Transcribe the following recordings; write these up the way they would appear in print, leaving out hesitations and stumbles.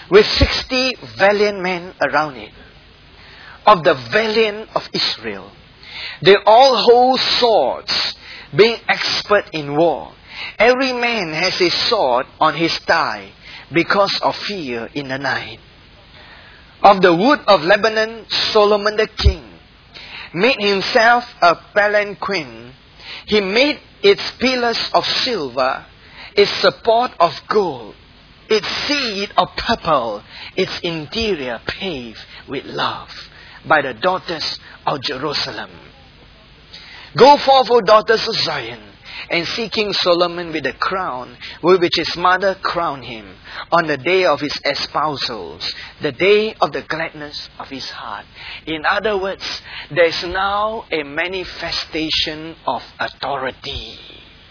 with 60 valiant men around it, of the valiant of Israel. They all hold swords, being expert in war. Every man has a sword on his thigh because of fear in the night. Of the wood of Lebanon, Solomon the king made himself a palanquin. He made its pillars of silver, its support of gold, its seat of purple, its interior paved with love by the daughters of Jerusalem. Go forth, O daughters of Zion, and see King Solomon with the crown with which his mother crowned him on the day of his espousals, the day of the gladness of his heart. In other words, there is now a manifestation of authority.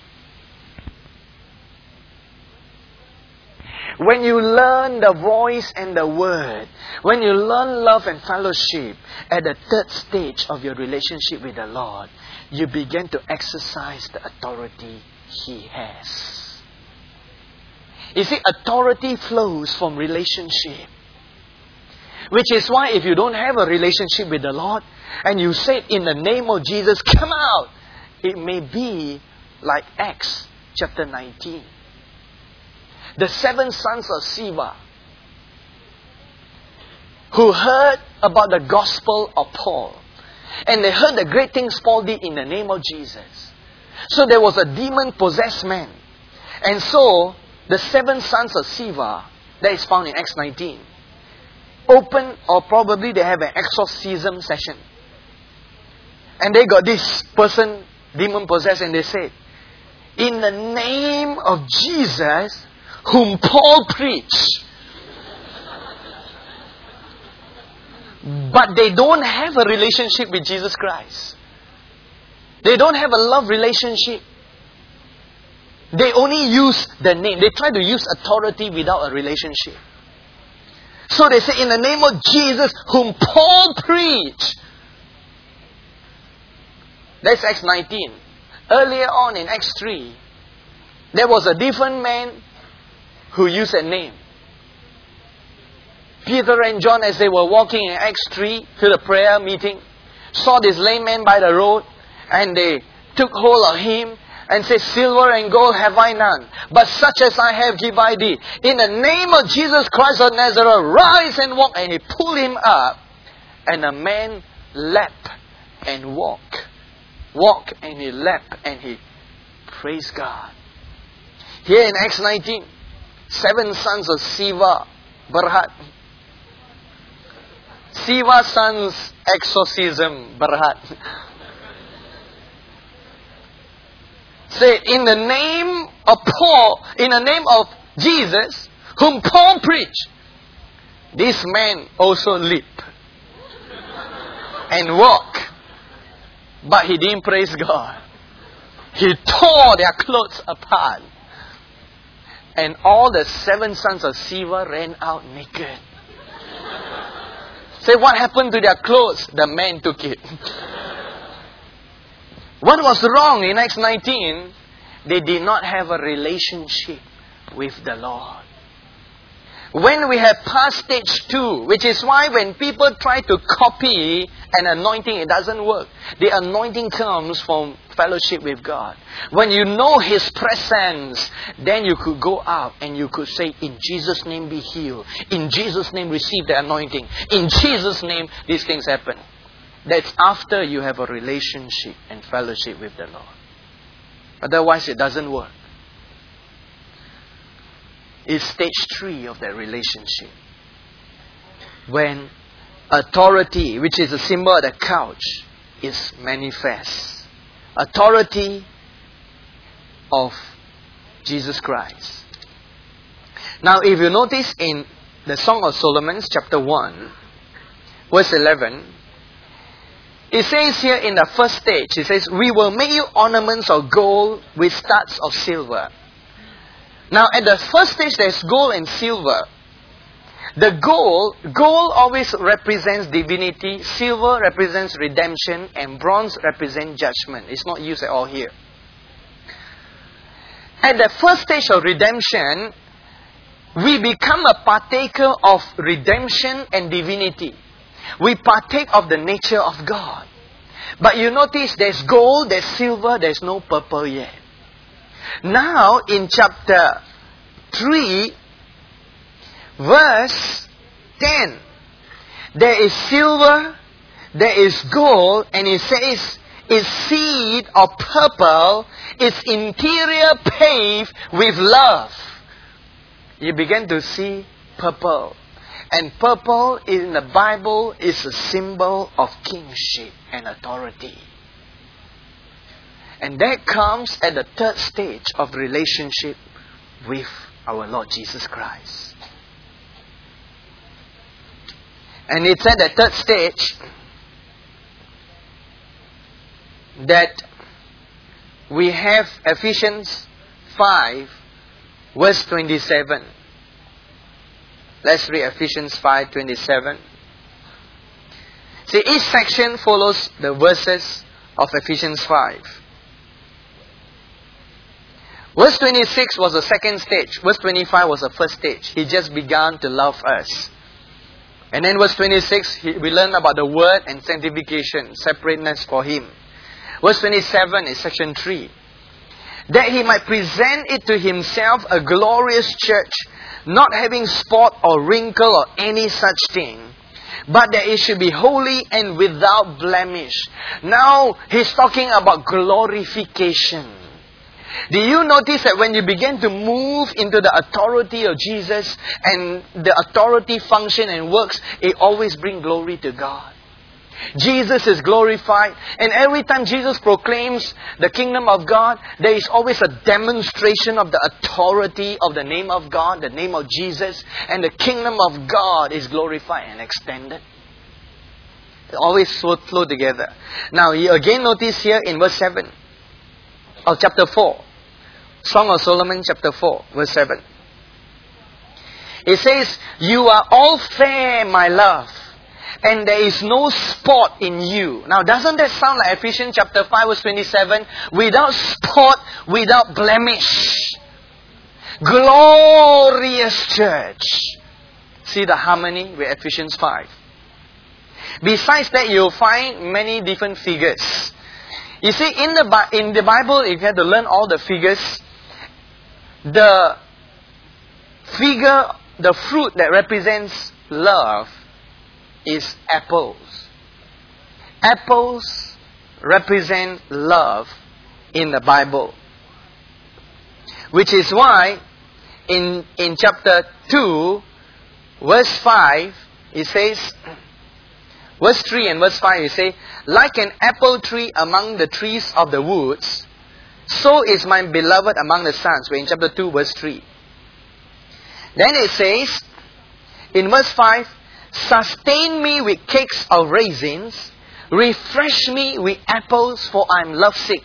When you learn the voice and the word, when you learn love and fellowship at the third stage of your relationship with the Lord, you begin to exercise the authority He has. You see, authority flows from relationship. Which is why if you don't have a relationship with the Lord, and you say in the name of Jesus, come out, it may be like Acts chapter 19. The 7 sons of Sceva, who heard about the gospel of Paul. And they heard the great things Paul did in the name of Jesus. So there was a demon-possessed man. And so, the 7 sons of Sceva, that is found in Acts 19, open, or probably they have an exorcism session. And they got this person, demon-possessed, and they said, in the name of Jesus, whom Paul preached. But they don't have a relationship with Jesus Christ. They don't have a love relationship. They only use the name. They try to use authority without a relationship. So they say, in the name of Jesus, whom Paul preached. That's Acts 19. Earlier on in Acts 3, there was a different man who used a name. Peter and John, as they were walking in Acts 3 to the prayer meeting, saw this lame man by the road, and they took hold of him and said, silver and gold have I none, but such as I have give I thee. In the name of Jesus Christ of Nazareth, rise and walk. And he pulled him up, and the man leapt and walked. Walk, and he leapt, and he praised God. Here in Acts 19, 7 sons of Sceva Berhad. Sceva sons exorcism Berhad. Say, in the name of Paul, in the name of Jesus, whom Paul preached, this man also leap and walk. But he didn't praise God. He tore their clothes apart. And all the 7 sons of Sceva ran out naked. Say, what happened to their clothes? The man took it. What was wrong in Acts 19? They did not have a relationship with the Lord. When we have passed stage 2, which is why when people try to copy an anointing, it doesn't work. The anointing comes from fellowship with God. When you know His presence, then you could go out and you could say, in Jesus' name be healed. In Jesus' name receive the anointing. In Jesus' name these things happen. That's after you have a relationship and fellowship with the Lord. Otherwise it doesn't work. It's stage 3 of that relationship. When authority, which is a symbol of the couch, is manifest. Authority of Jesus Christ. Now, if you notice in the Song of Solomon, chapter 1, verse 11, it says here in the first stage, it says, we will make you ornaments of gold with studs of silver. Now, at the first stage, there's gold and silver. The gold always represents divinity, silver represents redemption, and bronze represents judgment. It's not used at all here. At the first stage of redemption, we become a partaker of redemption and divinity. We partake of the nature of God. But you notice there's gold, there's silver, there's no purple yet. Now in chapter 3, verse 10, there is silver, there is gold, and it says its seed or purple, its interior paved with love. You begin to see purple. And purple in the Bible is a symbol of kingship and authority. And that comes at the third stage of relationship with our Lord Jesus Christ. And it's at the third stage that we have Ephesians 5 verse 27. Let's read Ephesians 5:27. See, each section follows the verses of Ephesians 5. Verse 26 was the second stage. Verse 25 was the first stage. He just began to love us. And then verse 26, we learn about the word and sanctification, separateness for Him. Verse 27 is section 3. That He might present it to Himself a glorious church, not having spot or wrinkle or any such thing, but that it should be holy and without blemish. Now, He's talking about glorification. Do you notice that when you begin to move into the authority of Jesus and the authority function and works, it always brings glory to God? Jesus is glorified, and every time Jesus proclaims the kingdom of God, there is always a demonstration of the authority of the name of God, the name of Jesus, and the kingdom of God is glorified and extended. They always flow together. Now, you again notice here in verse 7 of chapter 4, Song of Solomon chapter 4, verse 7. It says, "You are all fair, my love, and there is no spot in you." Now, doesn't that sound like Ephesians chapter 5 verse 27? Without spot, without blemish. Glorious church. See the harmony with Ephesians 5. Besides that, you'll find many different figures. You see, in the Bible, if you have to learn all the figures, the figure, the fruit that represents love is apples. Apples represent love in the Bible. Which is why in chapter 2, verse 5, it says, verse 3 and verse 5, it says, "Like an apple tree among the trees of the woods, so is my beloved among the sons." We're in chapter 2, verse 3. Then it says, in verse 5, "Sustain me with cakes of raisins, refresh me with apples, for I am lovesick."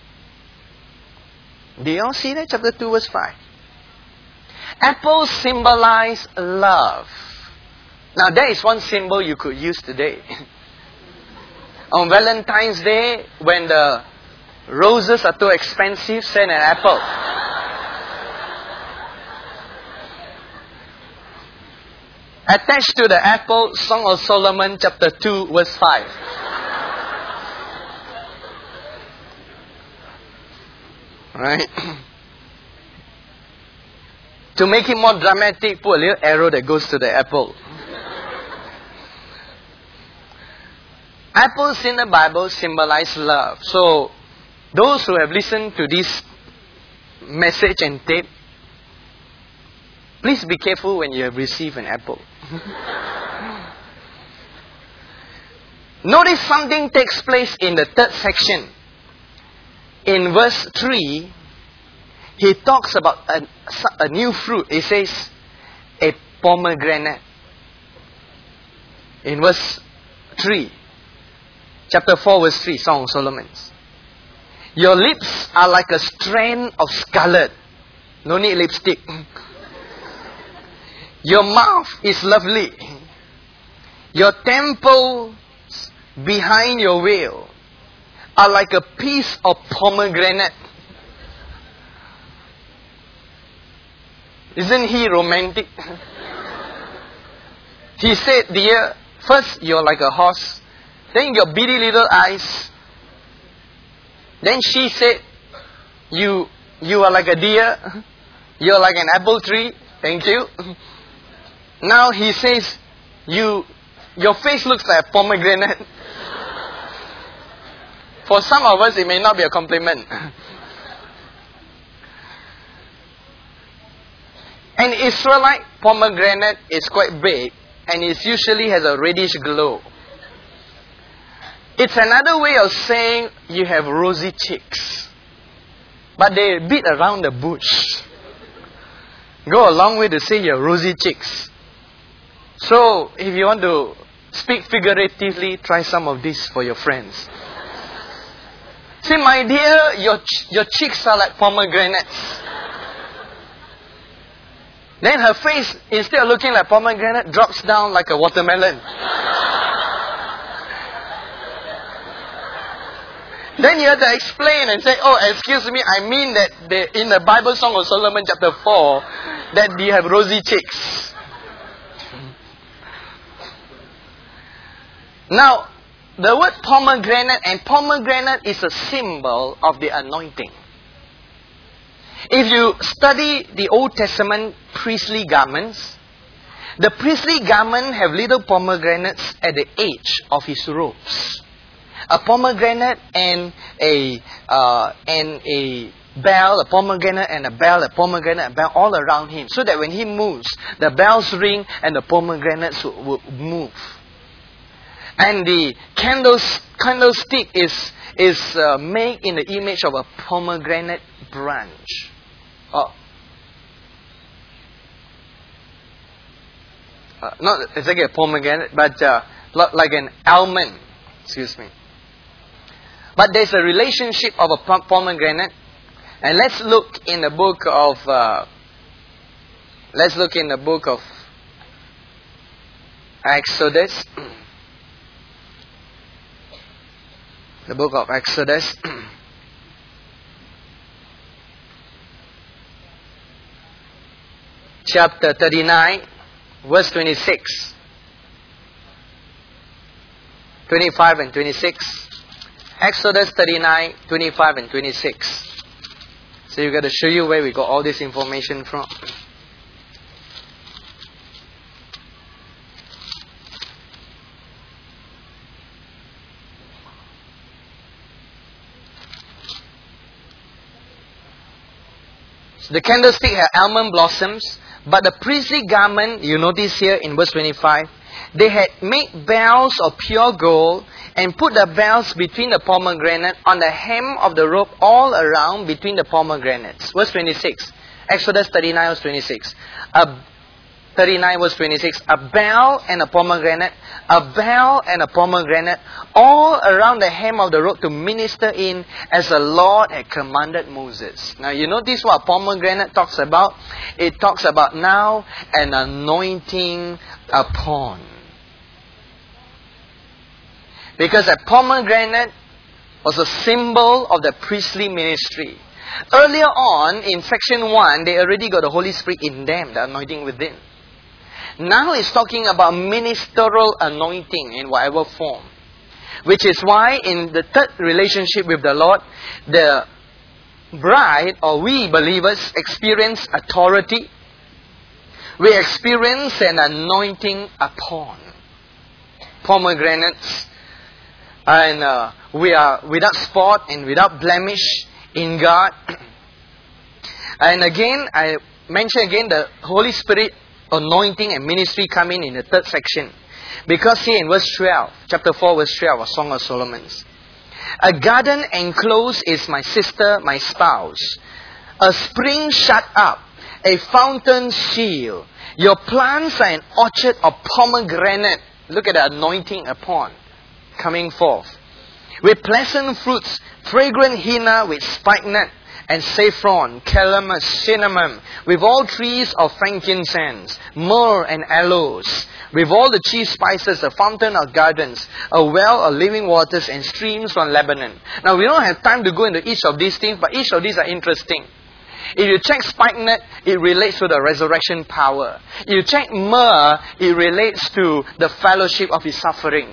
Do you all see that? Chapter 2, verse 5. Apples symbolize love. Now, there is one symbol you could use today. On Valentine's Day, when the roses are too expensive, send an apple. Attached to the apple, Song of Solomon, chapter 2, verse 5. Right? To make it more dramatic, put a little arrow that goes to the apple. Apples in the Bible symbolize love. So, those who have listened to this message and tape, please be careful when you have received an apple. Notice something takes place in the third section. In verse 3, he talks about a new fruit. He says, a pomegranate. In verse 3, chapter 4, verse 3, Song of Solomon. "Your lips are like a strand of scarlet." No need lipstick. "Your mouth is lovely. Your temples behind your veil are like a piece of pomegranate." Isn't he romantic? He said, dear, first you're like a horse, then your beady little eyes. Then she said, you are like a deer, you're like an apple tree, thank you. Now he says, your face looks like a pomegranate. For some of us, it may not be a compliment. An Israelite pomegranate is quite big and it usually has a reddish glow. It's another way of saying you have rosy cheeks. But they beat around the bush. Go a long way to say you have rosy cheeks. So, if you want to speak figuratively, try some of this for your friends. Say, my dear, your cheeks are like pomegranates. Then her face, instead of looking like pomegranate, drops down like a watermelon. Then you have to explain and say, oh, excuse me, I mean that in the Bible Song of Solomon chapter 4, that you have rosy cheeks. Now, the word pomegranate is a symbol of the anointing. If you study the Old Testament priestly garments, the priestly garment have little pomegranates at the edge of his robes. A pomegranate and a bell, a pomegranate and a bell, a pomegranate and a bell all around him. So that when he moves, the bells ring and the pomegranates would move. And the candlestick is made in the image of a pomegranate branch. Not exactly a pomegranate, but like an almond. Excuse me. But there's a relationship of a pomegranate, and let's look in the book of Exodus. The book of Exodus. Chapter 39, verse 26. 25 and 26. Exodus 39, 25 and 26. So you've got to show you where we got all this information from. So the candlestick had almond blossoms, but the priestly garment, you notice here in verse 25, they had made bells of pure gold and put the bells between the pomegranate on the hem of the robe all around between the pomegranates. Verse 26. Exodus 39 verse 26. 39 verse 26. A bell and a pomegranate, all around the hem of the robe to minister in as the Lord had commanded Moses. Now you notice what a pomegranate talks about? It talks about now an anointing upon. Because a pomegranate was a symbol of the priestly ministry. Earlier on, in section 1, they already got the Holy Spirit in them, the anointing within. Now it's talking about ministerial anointing in whatever form. Which is why in the third relationship with the Lord, the bride, or we believers, experience authority. We experience an anointing upon. Pomegranates. And we are without spot and without blemish in God. And again, I mention again the Holy Spirit anointing and ministry coming in the third section. Because here in verse 12, chapter 4 verse 12 of Song of Solomon's. A garden enclosed is my sister, my spouse. A spring shut up, a fountain sealed. Your plants are an orchard of pomegranate. Look at the anointing upon. Coming forth with pleasant fruits, fragrant henna with spikenard and saffron, calamus, cinnamon, with all trees of frankincense, myrrh and aloes, with all the chief spices, a fountain of gardens, a well of living waters and streams from Lebanon. Now we don't have time to go into each of these things, but each of these are interesting. If you check spikenard, it relates to the resurrection power. If you check myrrh, it relates to the fellowship of His suffering.